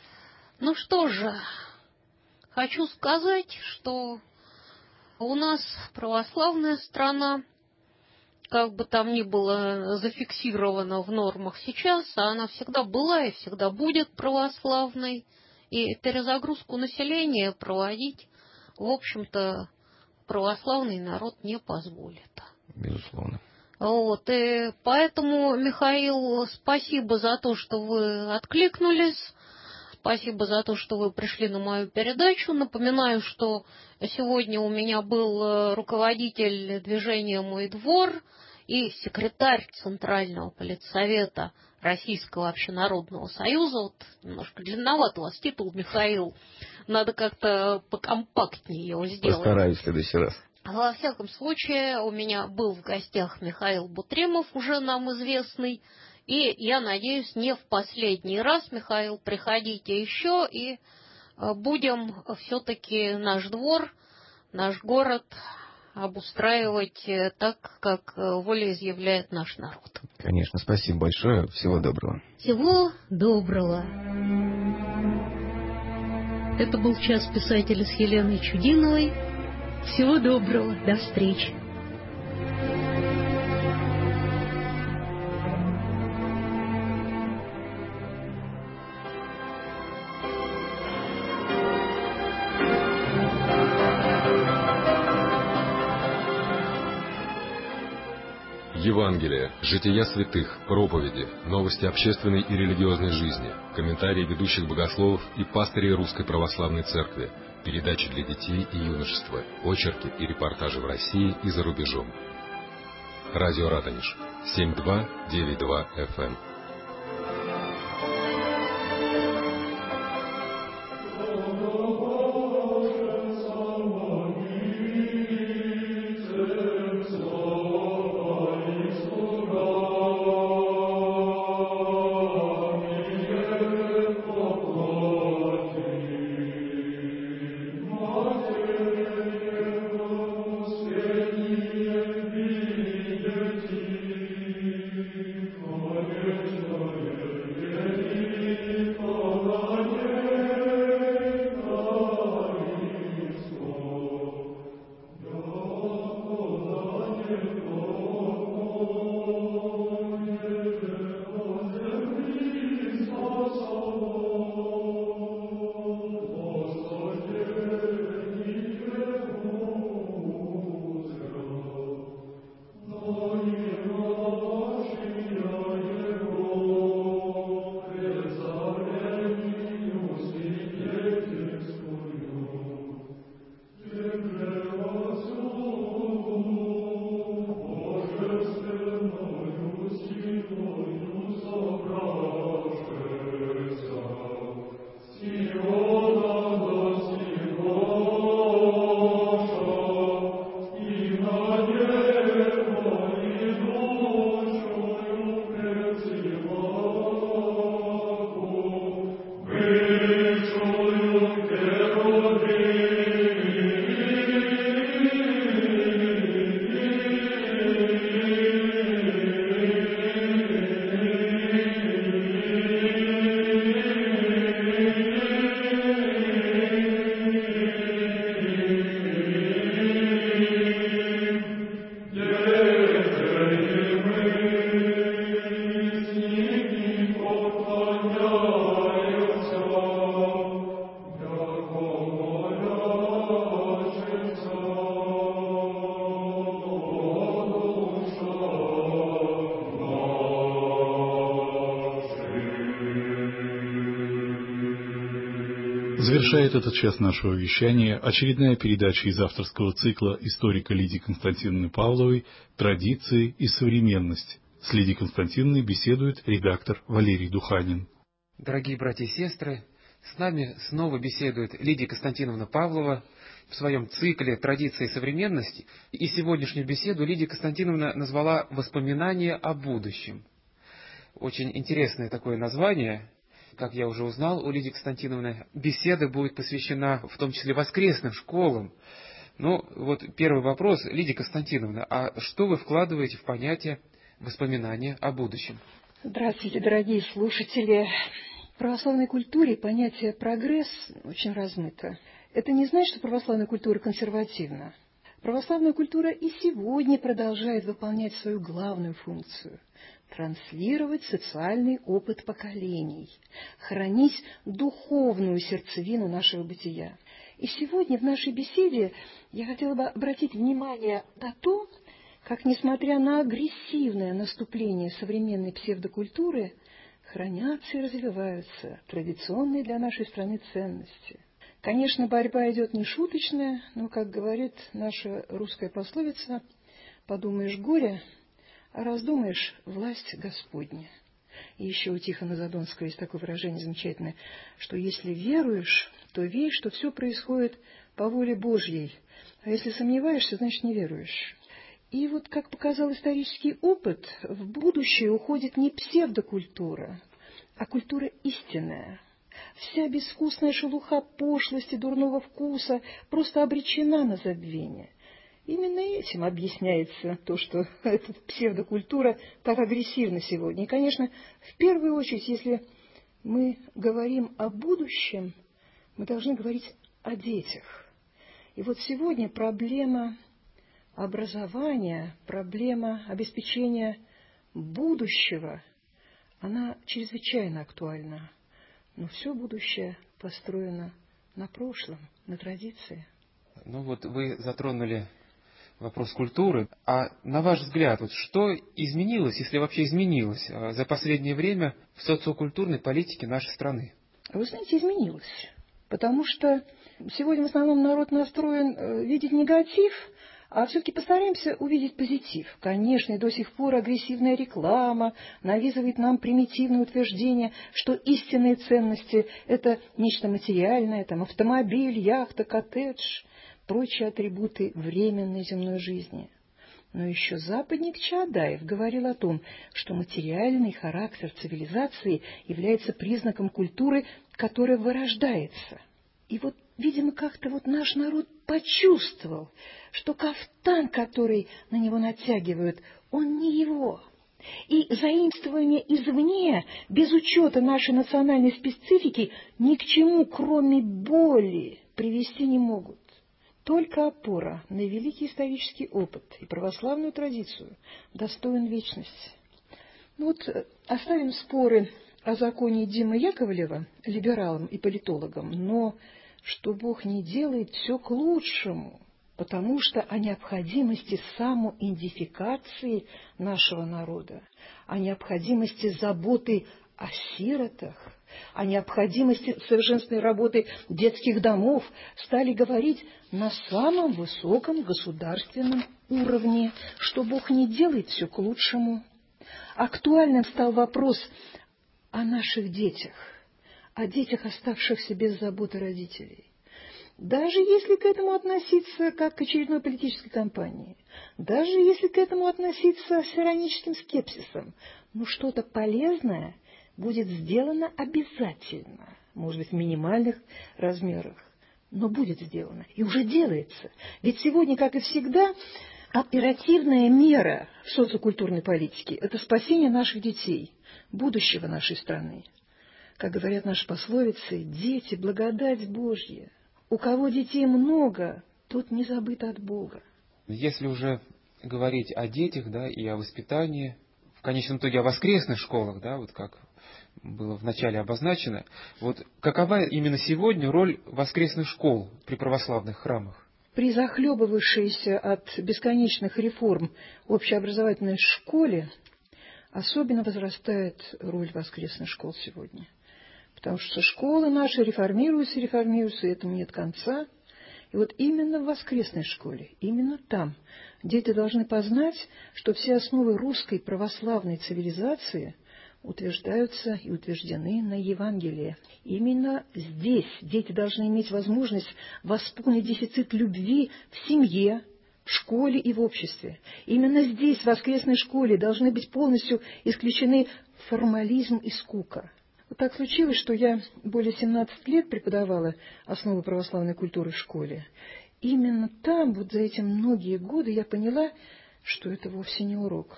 Что же, хочу сказать, что у нас православная страна, как бы там ни было зафиксировано в нормах сейчас, а она всегда была и всегда будет православной, и перезагрузку населения проводить, в общем-то, православный народ не позволит. Безусловно. И поэтому, Михаил, спасибо за то, что вы откликнулись, спасибо за то, что вы пришли на мою передачу. Напоминаю, что сегодня у меня был руководитель движения «Мой двор» и секретарь Центрального политсовета Российского общенародного союза. Немножко длинноват у вас титул, Михаил. Надо как-то покомпактнее его сделать. Постараюсь в следующий раз. Во всяком случае, у меня был в гостях Михаил Бутремов, уже нам известный, И я надеюсь, не в последний раз, Михаил, приходите еще, и будем все-таки наш двор, наш город обустраивать так, как волеизъявляет наш народ. Конечно, спасибо большое. Всего доброго. Всего доброго. Это был час писателя с Еленой Чудиновой. Всего доброго. До встречи. Евангелие, жития святых, проповеди, новости общественной и религиозной жизни, комментарии ведущих богословов и пастырей Русской Православной Церкви, передачи для детей и юношества, очерки и репортажи в России и за рубежом. Радио Радонеж, 7292 FM. Завершает этот час нашего вещания очередная передача из авторского цикла историка Лидии Константиновны Павловой «Традиции и современность». С Лидией Константиновной беседует редактор Валерий Духанин. Дорогие братья и сестры, с нами снова беседует Лидия Константиновна Павлова в своем цикле «Традиции и современность». И сегодняшнюю беседу Лидия Константиновна назвала «Воспоминания о будущем». Очень интересное такое название. Как я уже узнал у Лидии Константиновны, беседа будет посвящена в том числе воскресным школам. Ну, вот первый вопрос, Лидия Константиновна, а что вы вкладываете в понятие воспоминания о будущем? Здравствуйте, дорогие слушатели. В православной культуре понятие «прогресс» очень размыто. Это не значит, что православная культура консервативна. Православная культура и сегодня продолжает выполнять свою главную функцию – транслировать социальный опыт поколений, хранить духовную сердцевину нашего бытия. И сегодня в нашей беседе я хотела бы обратить внимание на то, как, несмотря на агрессивное наступление современной псевдокультуры, хранятся и развиваются традиционные для нашей страны ценности. Конечно, борьба идет нешуточная, но, как говорит наша русская пословица, «Подумаешь горе, а раздумаешь власть Господня». И еще у Тихона Задонского есть такое выражение замечательное, что если веруешь, то верь, что все происходит по воле Божьей, а если сомневаешься, значит не веруешь. И вот, как показал исторический опыт, в будущее уходит не псевдокультура, а культура истинная. Вся безвкусная шелуха пошлости, дурного вкуса просто обречена на забвение. Именно этим объясняется то, что эта псевдокультура так агрессивна сегодня. И, конечно, в первую очередь, если мы говорим о будущем, мы должны говорить о детях. И вот сегодня проблема образования, проблема обеспечения будущего, она чрезвычайно актуальна. Но все будущее построено на прошлом, на традиции. Ну вот вы затронули вопрос культуры. А на ваш взгляд, вот что изменилось, если вообще изменилось за последнее время в социокультурной политике нашей страны? Вы знаете, изменилось. Потому что сегодня в основном народ настроен видеть негатив, а все-таки постараемся увидеть позитив. Конечно, и до сих пор агрессивная реклама навязывает нам примитивное утверждение, что истинные ценности – это нечто материальное, там автомобиль, яхта, коттедж, прочие атрибуты временной земной жизни. Но еще западник Чаадаев говорил о том, что материальный характер цивилизации является признаком культуры, которая вырождается. И вот, видимо, как-то вот наш народ почувствовал, что кафтан, который на него натягивают, он не его. И заимствование извне, без учета нашей национальной специфики, ни к чему, кроме боли, привести не могут. Только опора на великий исторический опыт и православную традицию достоин вечности. Ну вот оставим споры о законе Димы Яковлева, либералам и политологам, но что Бог не делает все к лучшему, потому что о необходимости самоидентификации нашего народа, о необходимости заботы о сиротах, о необходимости совершенственной работы детских домов стали говорить на самом высоком государственном уровне, что Бог не делает все к лучшему. Актуальным стал вопрос о наших детях, о детях, оставшихся без заботы родителей. Даже если к этому относиться как к очередной политической кампании, даже если к этому относиться с ироническим скепсисом, но что-то полезное будет сделано обязательно, может быть, в минимальных размерах, но будет сделано и уже делается. Ведь сегодня, как и всегда, оперативная мера в социокультурной политике – это спасение наших детей, будущего нашей страны. Как говорят наши пословицы, дети – благодать Божья. У кого детей много, тот не забыт от Бога. Если уже говорить о детях, да, и о воспитании, в конечном итоге о воскресных школах, да, вот как было вначале обозначено, вот какова именно сегодня роль воскресных школ при православных храмах? При захлебывавшейся от бесконечных реформ общеобразовательной школе особенно возрастает роль воскресных школ сегодня. Потому что школы наши реформируются, и этому нет конца. И вот именно в воскресной школе, именно там дети должны познать, что все основы русской православной цивилизации утверждаются и утверждены на Евангелии. Именно здесь дети должны иметь возможность восполнить дефицит любви в семье, в школе и в обществе. Именно здесь, в воскресной школе, должны быть полностью исключены формализм и скука. Вот так случилось, что я более 17 лет преподавала основы православной культуры в школе. Именно там, вот за эти многие годы, я поняла, что это вовсе не урок.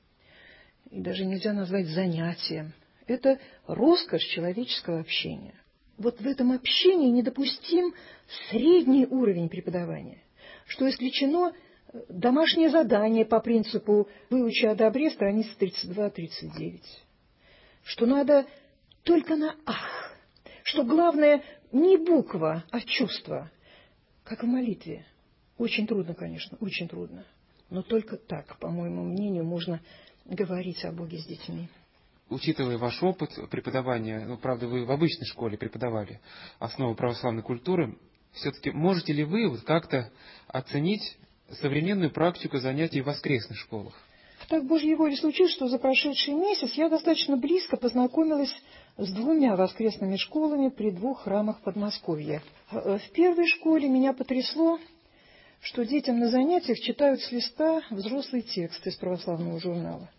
И даже нельзя назвать занятием. Это роскошь человеческого общения. Вот в этом общении недопустим средний уровень преподавания, что исключено домашнее задание по принципу «выучи о добре» страница 32-39, что надо только на «ах», что главное не буква, а чувство, как в молитве. Очень трудно, конечно, очень трудно, но только так, по моему мнению, можно говорить о Боге с детьми. Учитывая ваш опыт преподавания, ну, правда, вы в обычной школе преподавали основы православной культуры, все-таки можете ли вы вот как-то оценить современную практику занятий в воскресных школах? Так, Божьей волей случилось, что за прошедший месяц я достаточно близко познакомилась с 2 воскресными школами при 2 храмах Подмосковья. В первой школе меня потрясло что детям на занятиях читают с листа взрослый текст из православного журнала.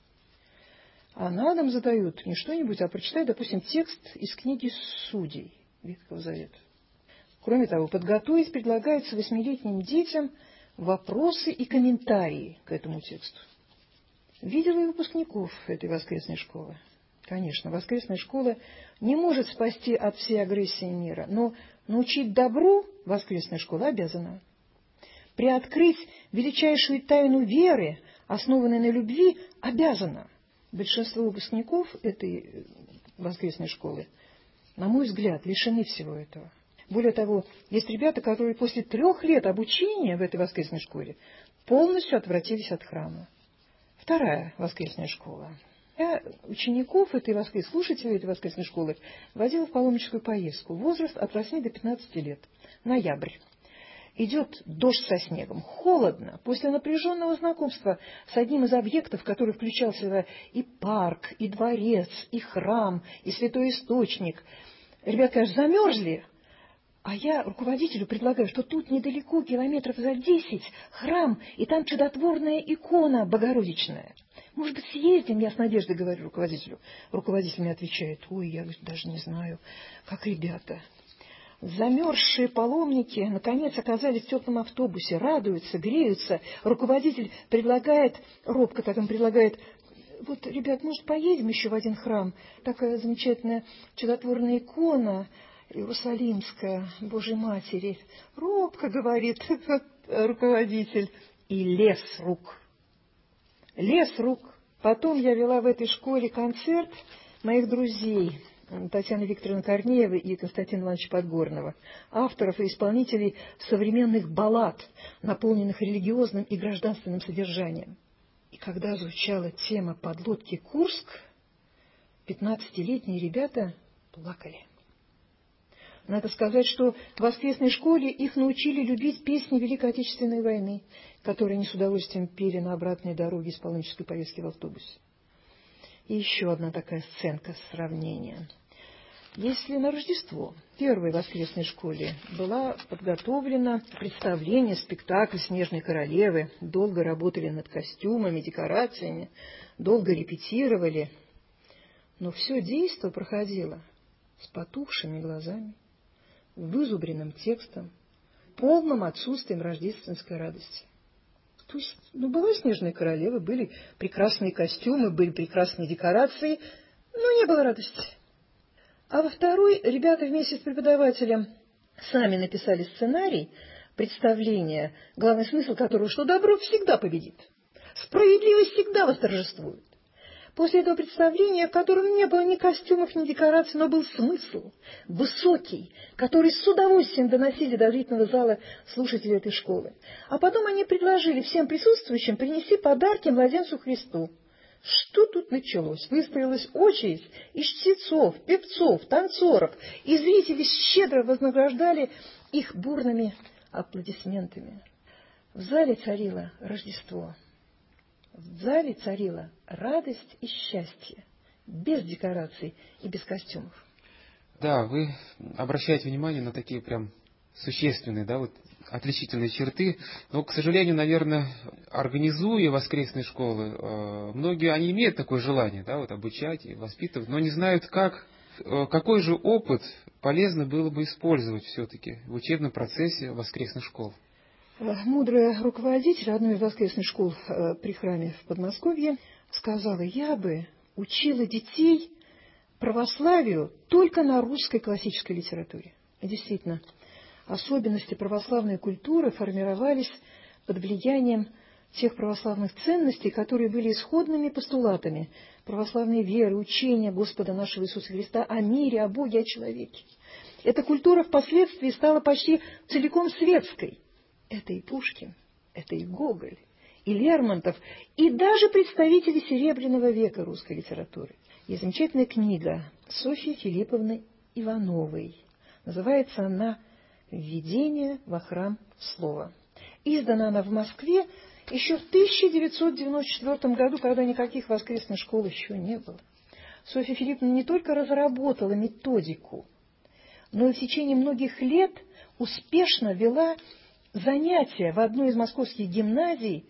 А на дом задают не что-нибудь, а прочитать, допустим, текст из книги Судей Ветхого Завета. Кроме того, подготовить предлагается 8-летним детям вопросы и комментарии к этому тексту. Видела и выпускников этой воскресной школы. Конечно, воскресная школа не может спасти от всей агрессии мира, но научить добру воскресная школа обязана. Приоткрыть величайшую тайну веры, основанной на любви, обязана. Большинство выпускников этой воскресной школы, на мой взгляд, лишены всего этого. Более того, есть ребята, которые после 3 лет обучения в этой воскресной школе полностью отвратились от храма. Вторая воскресная школа. Я учеников этой слушателей этой воскресной школы водила в паломническую поездку. Возраст от 8 до 15 лет. Ноябрь. Идет дождь со снегом. Холодно. После напряженного знакомства с одним из объектов, который включал в себя и парк, и дворец, и храм, и святой источник. Ребята, конечно, замерзли. А я руководителю предлагаю, что тут недалеко, километров за 10, храм, и там чудотворная икона богородичная. Может быть, съездим, я с надеждой говорю руководителю. Руководитель мне отвечает: ой, я даже не знаю, как ребята. Замерзшие паломники, наконец, оказались в теплом автобусе, радуются, греются. Руководитель предлагает, робко так он предлагает: вот, ребят, может, поедем еще в один храм? Такая замечательная чудотворная икона Иерусалимская, Божьей Матери. Робко говорит руководитель. И лес рук. Лес рук. Потом я вела в этой школе концерт моих друзей Татьяны Викторовны Корнеевой и Константина Ивановича Подгорного, авторов и исполнителей современных баллад, наполненных религиозным и гражданственным содержанием. И когда звучала тема подлодки «Курск», 15-летние ребята плакали. Надо сказать, что в воскресной школе их научили любить песни Великой Отечественной войны, которые они с удовольствием пели на обратной дороге из паломнической поездки в автобусе. И еще одна такая сценка сравнения. Если на Рождество в первой воскресной школе была подготовлено представление, спектакль «Снежной королевы», долго работали над костюмами, декорациями, долго репетировали, но все действо проходило с потухшими глазами, вызубренным текстом, полным отсутствием рождественской радости. То есть, была «Снежная королева», были прекрасные костюмы, были прекрасные декорации, но не было радости. А во второй ребята вместе с преподавателем сами написали сценарий представления, главный смысл которого, что добро всегда победит, справедливость всегда восторжествует. После этого представления, в котором не было ни костюмов, ни декораций, но был смысл высокий, который с удовольствием доносили до зрительного зала слушатели этой школы. А потом они предложили всем присутствующим принести подарки младенцу Христу. Что тут началось? Выстроилась очередь из чтецов, певцов, танцоров, и зрители щедро вознаграждали их бурными аплодисментами. В зале царило Рождество. В зале царила радость и счастье, без декораций и без костюмов. Да, вы обращаете внимание на такие прям существенные, отличительные черты. Но, к сожалению, наверное, организуя воскресные школы, многие, они имеют такое желание, обучать и воспитывать, но не знают, какой же опыт полезно было бы использовать все-таки в учебном процессе воскресных школ. Мудрая руководитель одной из воскресных школ при храме в Подмосковье сказала: я бы учила детей православию только на русской классической литературе. И действительно, особенности православной культуры формировались под влиянием тех православных ценностей, которые были исходными постулатами православной веры, учения Господа нашего Иисуса Христа о мире, о Боге, о человеке. Эта культура впоследствии стала почти целиком светской. Это и Пушкин, это и Гоголь, и Лермонтов, и даже представители Серебряного века русской литературы. Есть замечательная книга Софьи Филипповны Ивановой. Называется она «Введение во храм слова». Издана она в Москве еще в 1994 году, когда никаких воскресных школ еще не было. Софья Филипповна не только разработала методику, но и в течение многих лет успешно вела занятия в одной из московских гимназий,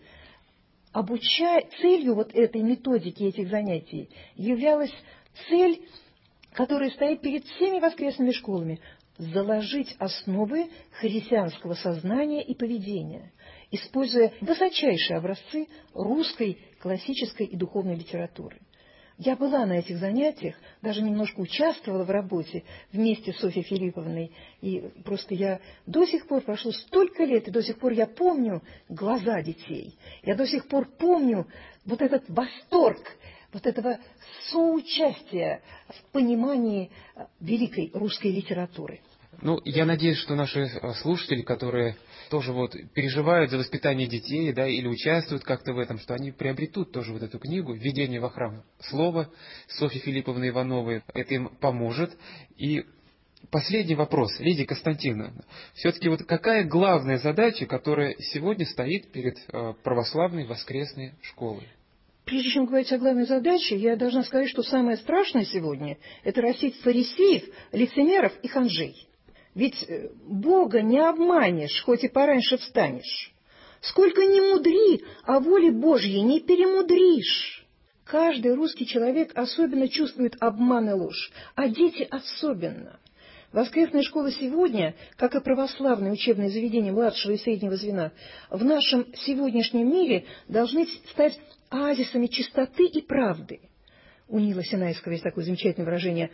целью вот этой методики, этих занятий, являлась цель, которая стоит перед всеми воскресными школами – заложить основы христианского сознания и поведения, используя высочайшие образцы русской классической и духовной литературы. Я была на этих занятиях, даже немножко участвовала в работе вместе с Софьей Филипповной, и просто я до сих пор, прошло столько лет, и до сих пор я помню глаза детей, я до сих пор помню вот этот восторг, вот этого соучастия в понимании великой русской литературы. Ну, я надеюсь, что наши слушатели, которые тоже вот переживают за воспитание детей, да, или участвуют как-то в этом, что они приобретут тоже вот эту книгу «Введение во храм слова» Софьи Филипповны Ивановой. Это им поможет. И последний вопрос, Лидия Константиновна. Все-таки вот какая главная задача, которая сегодня стоит перед православной воскресной школой? Прежде чем говорить о главной задаче, я должна сказать, что самое страшное сегодня – это растить фарисеев, лицемеров и ханжей. Ведь Бога не обманешь, хоть и пораньше встанешь. Сколько ни мудри, а воли Божьей не перемудришь. Каждый русский человек особенно чувствует обман и ложь, а дети особенно. Воскресная школа сегодня, как и православные учебные заведения младшего и среднего звена, в нашем сегодняшнем мире должны стать оазисами чистоты и правды. У Нила Синайского есть такое замечательное выражение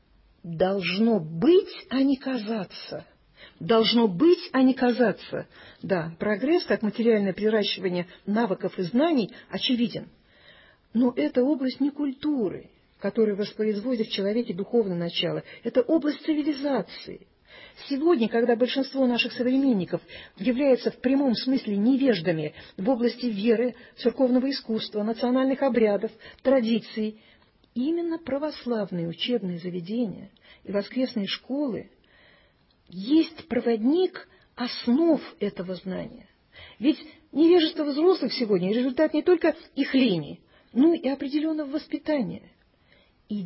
«должно быть, а не казаться». Должно быть, а не казаться. Да, прогресс, как материальное приращивание навыков и знаний, очевиден. Но это область не культуры, которая воспроизводит в человеке духовное начало. Это область цивилизации. Сегодня, когда большинство наших современников являются в прямом смысле невеждами в области веры, церковного искусства, национальных обрядов, традиций, именно православные учебные заведения и воскресные школы есть проводник основ этого знания. Ведь невежество взрослых сегодня – результат не только их лени, но и определенного воспитания. И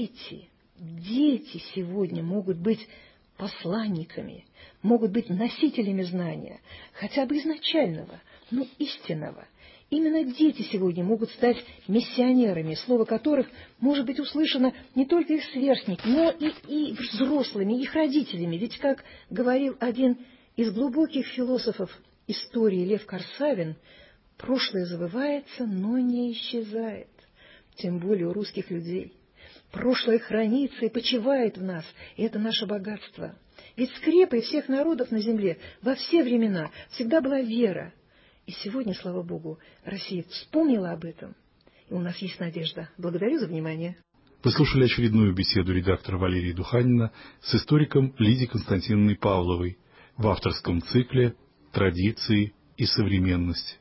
дети сегодня могут быть посланниками, могут быть носителями знания, хотя бы изначального, но истинного. Именно дети сегодня могут стать миссионерами, слово которых может быть услышано не только их сверстниками, но и взрослыми, их родителями. Ведь, как говорил один из глубоких философов истории Лев Корсавин, прошлое забывается, но не исчезает, тем более у русских людей. Прошлое хранится и почивает в нас, и это наше богатство. Ведь скрепой всех народов на земле во все времена всегда была вера. И сегодня, слава Богу, Россия вспомнила об этом, и у нас есть надежда. Благодарю за внимание. Вы слушали очередную беседу редактора Валерии Духанина с историком Лидией Константиновной Павловой в авторском цикле «Традиции и современность».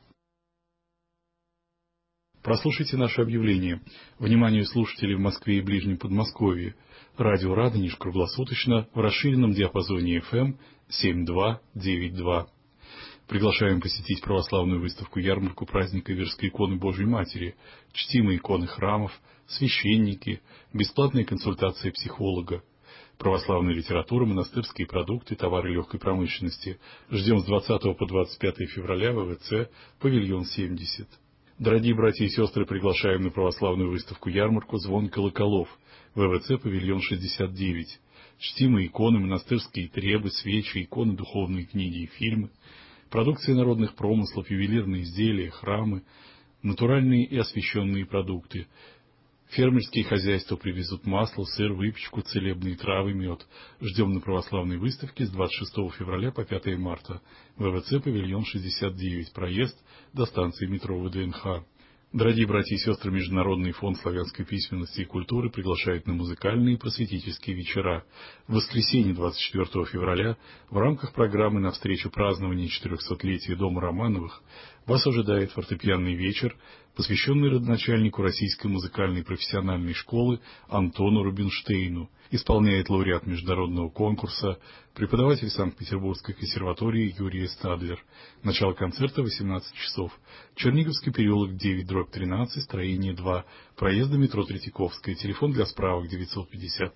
Прослушайте наше объявление. Вниманию слушателей в Москве и ближнем Подмосковье. Радио «Радонеж» круглосуточно в расширенном диапазоне FM 7292. Приглашаем посетить православную выставку-ярмарку праздника Верской иконы Божией Матери, чтимые иконы храмов, священники, бесплатные консультации психолога, православная литература, монастырские продукты, товары легкой промышленности. Ждем с 20 по 25 февраля в ВВЦ, павильон 70. Дорогие братья и сестры, приглашаем на православную выставку-ярмарку «Звон колоколов», ВВЦ, павильон 69. Чтимые иконы, монастырские требы, свечи, иконы, духовные книги и фильмы, продукция народных промыслов, ювелирные изделия, храмы, натуральные и освященные продукты. Фермерские хозяйства привезут масло, сыр, выпечку, целебные травы, мед. Ждем на православной выставке с 26 февраля по 5 марта. ВВЦ, павильон 69, проезд до станции метро ВДНХ. Дорогие братья и сестры, Международный фонд славянской письменности и культуры приглашает на музыкальные и просветительские вечера. В воскресенье 24 февраля в рамках программы навстречу празднованию 400-летия Дома Романовых вас ожидает фортепианный вечер, посвященный родоначальнику Российской музыкальной профессиональной школы Антону Рубинштейну. Исполняет лауреат международного конкурса, преподаватель Санкт-Петербургской консерватории Юрий Стадлер. Начало концерта 18 часов. Черниговский переулок 9/13, строение 2, проезда метро Третьяковская. Телефон для справок 950